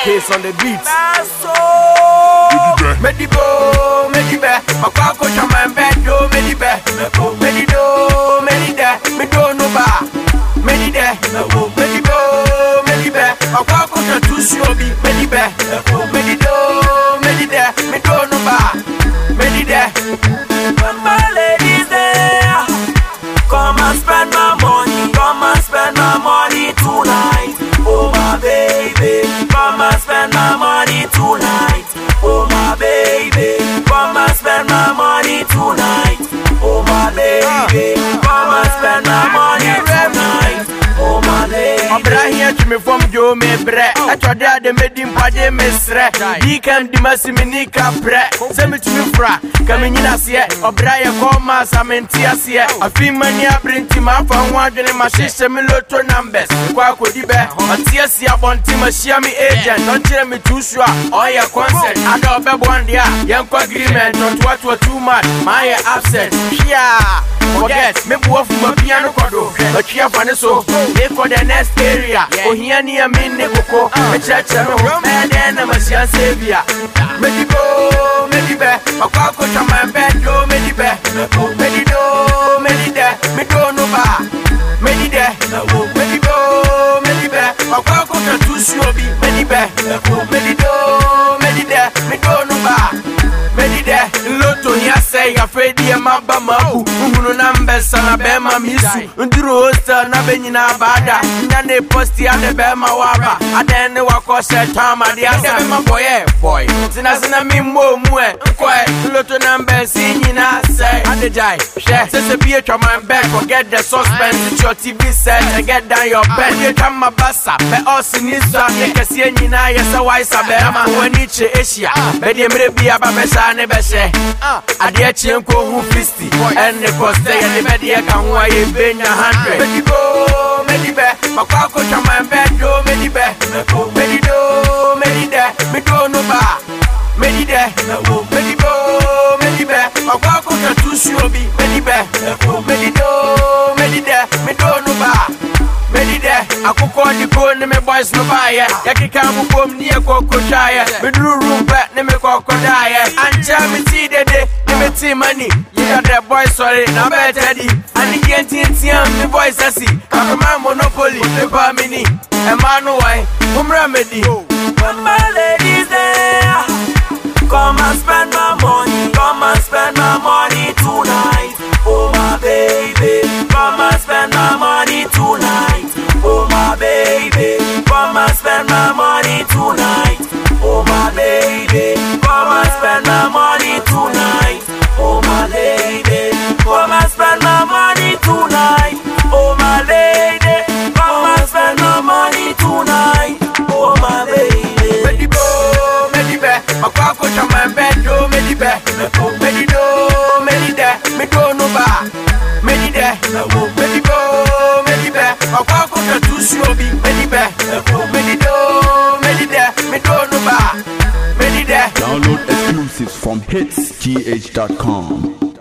Case on the beat. Medibo, medibe, makwako chama mbedo, medibe, medido, medide, mido nuba, medide, medibo, medibe, makwako chatushi obi, medibe, medido, medide, mido nuba, medide. When my ladies there, come and spend my money, come and spend my money tonight. Oh my baby, come and spend my money tonight. Oh my baby, come and spend my money tonight. Oh my baby, come and spend my money tonight. Oh my lady. Obra here to me from Joe me bre. I told her they made him pade mesre. He can dimasi minika bre. Semi to me fra. Coming in as yet. Obra ya koma samenti as yet. A few money I bring to my phone. One in my sister me lotto numbers. Kwa kodibe. A tears ya bonti ma share me agent. Don't tell me too sure. Oh ya concert. I don't be one dia. Young agreement. Not what were too much. My absent. Yeah. Forget me buff my piano kodo. But here for the so. They for the next area. Oh here near me neko. Me church me then I'm a savior. Medibo, medibe. Makwako chama mbedo, medibe. Medido, medide. Mido nuba. Medide. Medibo, medibe. Makwako chatushi obi. Medibe. Medido, medide. Mido nuba. Medide. Loto here say afraid ya maba mabu. Unu numbers na bema misu. Nduru hosta na benyi na bada. Nyane posti ya de bema waba. Adene wako setama di asa bema boy. Sina mimbo mwe. Nkwe loto numbers inyi na say. Adejai. Share. Sese biye chama mbek. Forget the suspense. It's your TV set and get down your bed. Ye chama basa. Be osi nisa. Ye kesi enyi na yesa waisa bema. Weniche Asia. Bedi mre biya babesha ne beshe. Adie chenko hu 50. And the cost and the media can why you been 100. Medibo, medibe, makwako chama mbedo, medibe, medido, medide, mido nuba, medide, medibo, medibe, makwako chatushi obi, medibe, medido, medide, mido nuba, medide. Akuko di ko ne me boys no baye. Yakika mu bom ni ekoko shaye. Meduru rumpe ne me koko daye. Anja me ti dede ne me ti money. You got the boys sorry na better di. Ani gentian me boys asi. Kakama monopoly me pa mini. E manu wai umra medi. When my ladies there, come and spend my money. Come and spend my money tonight. Oh my baby, come and spend my money tonight. Oh my baby, come and spend my money tonight. Oh my baby, come and spend my money tonight. Oh my lady, come and spend my money tonight. Oh my lady, come and spend my money tonight. Oh my baby. Medibo, medibe, makwako chama mbedo, medibe, medido, medide, mido nuba, medide, medibo, medibe, makwako chatushi obi, medibe, medido, medide, mido nuba, medide. Download exclusives from hitsgh.com.